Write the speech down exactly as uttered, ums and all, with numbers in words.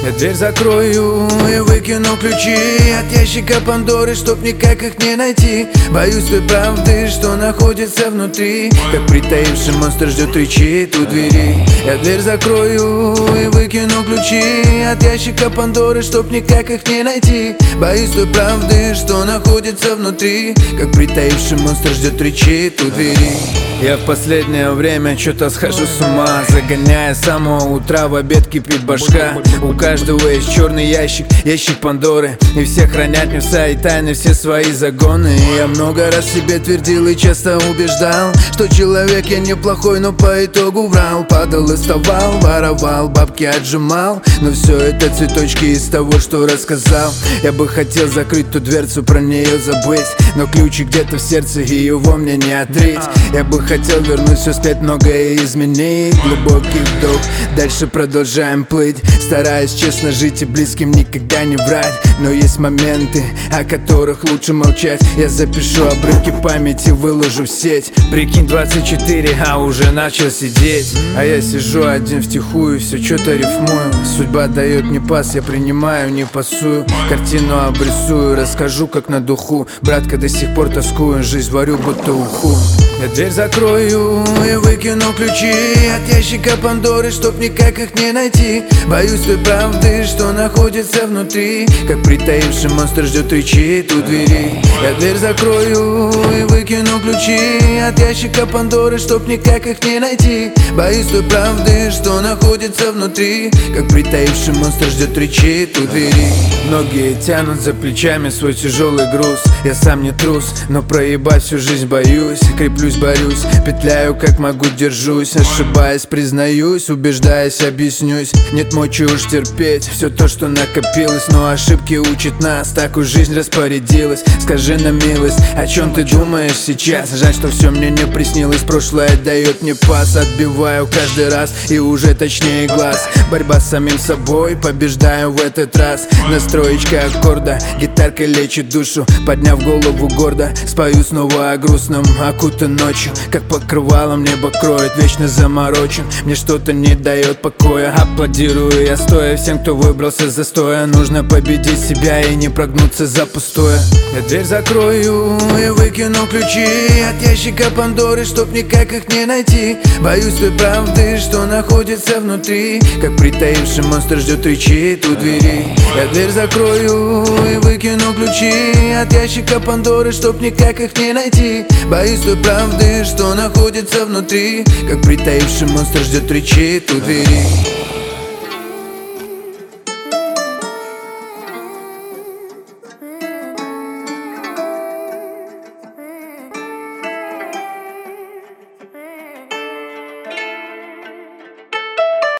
Я дверь закрою и выкину ключи от ящика Пандоры, чтоб никак их не найти. Боюсь той правды, что находится внутри, как притаивший монстр ждет речит у двери. Я дверь закрою и выкину ключи от ящика Пандоры, чтоб никак их не найти. Боюсь той правды, что находится внутри, как притаивший монстр ждет речит у двери. Я в последнее время что-то схожу с ума, загоняя с самого утра, в обед кипит башка. У каждого есть черный ящик, ящик Пандоры, и все хранят нюса и тайны, все свои загоны. И я много раз себе твердил и часто убеждал, что человек я неплохой, но по итогу врал. Падал и вставал, воровал, бабки отжимал, но все это цветочки из того, что рассказал. Я бы хотел закрыть ту дверцу, про нее забыть, но ключик где-то в сердце, и его мне не открыть. Я бы хотел вернуть все вспять, многое изменить. Глубокий вдох, дальше продолжаем плыть, стараясь честно жить и близким никогда не врать. Но есть моменты, о которых лучше молчать. Я запишу обрывки памяти, выложу в сеть. Прикинь, двадцать четыре, а уже начал сидеть. А я сижу один втихую, все что-то рифмую. Судьба дает мне пас, я принимаю, не пасую. Картину обрисую, расскажу как на духу. Братка, до сих пор тоскую, жизнь варю будто уху. Я дверь закрою и выкину ключи от ящика Пандоры, чтоб никак их не найти. Боюсь той правды, что находится внутри, как притаивший монстр ждет речит у двери. Я дверь закрою и выкину ключи от ящика Пандоры, чтоб никак их не найти. Боюсь той правды, что находится внутри, как притаивший монстр ждет речит у двери. Многие тянут за плечами свой тяжелый груз. Я сам не трус, но проебать всю жизнь боюсь. Креплюсь, борюсь, петляю как могу, держусь. Ошибаясь, признаюсь, убеждаясь, объяснюсь. Нет мочи уж терпеть все то, что накопилось, но ошибки учат нас, так уж жизнь распорядилась. Скажи на милость, о чем ты думаешь сейчас? Жаль, что все мне не приснилось, прошлое дает мне пас. Отбиваю каждый раз и уже точнее глаз. Борьба с самим собой, побеждаю в этот раз. Настроечка аккорда, гитарка лечит душу. Подняв голову гордо, спою снова о грустном. Окутан ночью, как покрывалом небо кроет. Вечно заморочен, мне что-то не дает покоя. Аплодирую я стоя всем, кто выбрался за стоя. Нужно победить себя и не прогнуться за пустое. Я дверь закрою и выкину ключи от ящика Пандоры, чтоб никак их не найти. Боюсь той правды, что находится внутри, как притаивший монстр ждет речит у двери. Я дверь закрою и выкину ключи от ящика Пандоры, чтоб никак их не найти. Боюсь той правды, что находится внутри, как притаивший монстр ждет речит у двери.